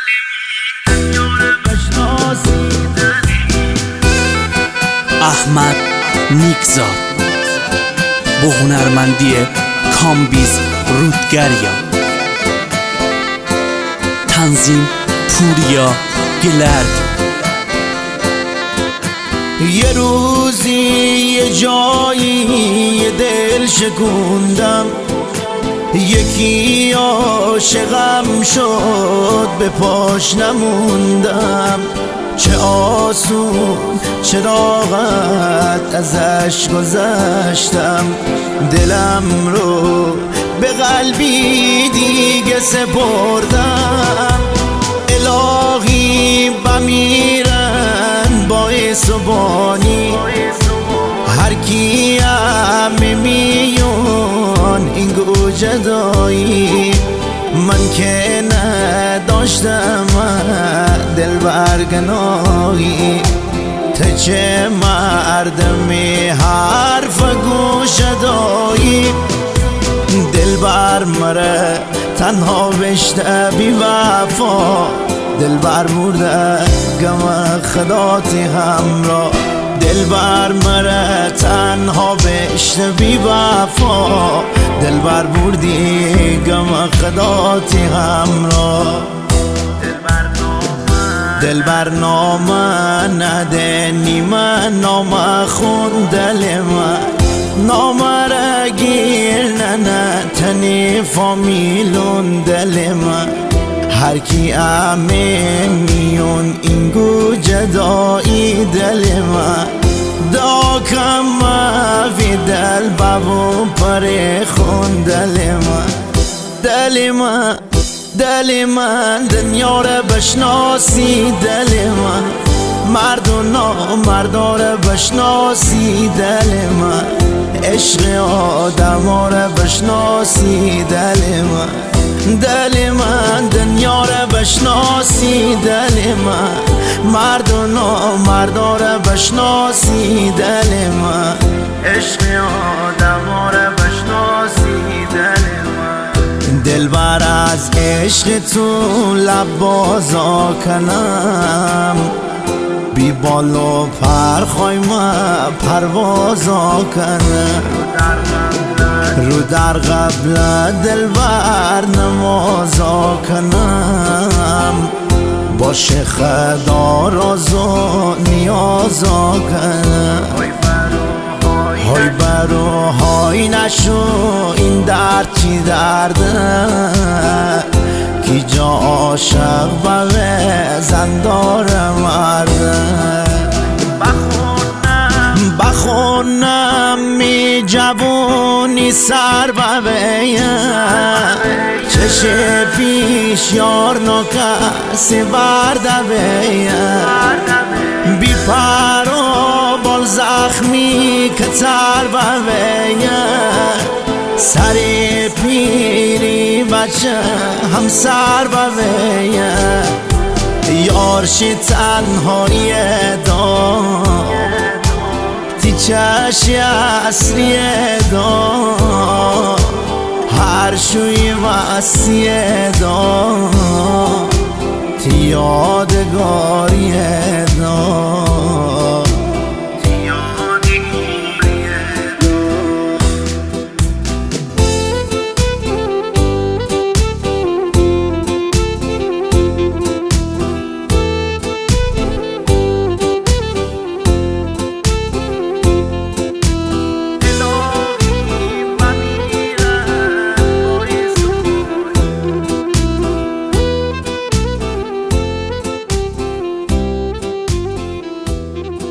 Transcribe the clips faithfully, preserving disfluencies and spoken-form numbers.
احمد نیکزاد با هنرمندی کامبیز رودگریا، تنظیم پوریا گلرد. یه روزی یه جایی یه دل شکوندم، یکی عاشقم شد به پاش نموندم. چه آسون چه راحت ازش گذشتم، دلم رو به قلبی دیگه سپردم. الهی بمیرن باعث و بانی، هر کی همه میون این گو جدایی. من که نداشتم دل برگناهی، ته چه مردمی حرف گوش دایی. دل بر مره تنها بشته بی وفا، دل بر مرده گم خداتی همراه. دل بر مره تنها بشته بی وفا، دل بر بردی گم خداتی همراه. دل بر نام نده نیمه نام خون دل من، نام را گیر ننه تنی فامیلون دل من. هر کی امه میون اینگو جدایی دل من. داکم وی دل بابو پر خون دل من. دل من دل من دنیا را بشناسی دل من، مرد و نامردا را بشناسی دل من، عشق آدما را بشناسی دل من. دل من دنیا را بشناسی دل من، مرد و نامردا را بشناسی دل من، عشق آدما را بشناسی دل من. دل بر از عشق تو لب بازا کنم، بی بال و پر خواهی من پروازا کنم. رو در قبل دل بر نمازا کنم، باشه خدا رازو نیازا کنم. های برو های نشو این درد چی درده، کی جا عاشق بغه زندار مرده. بخونم می جوونی سر ببیم، چش پیش یار نو کسی برده بیم. بی پر و بال زخمی کتر ببیم، سر پیری بچه همسر ببیم. یارشی تنهایی دار تی چشی اصلی دار، هر شوی وسی دار تی یادگاری دار.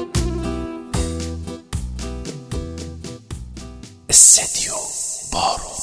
استدیو بارو.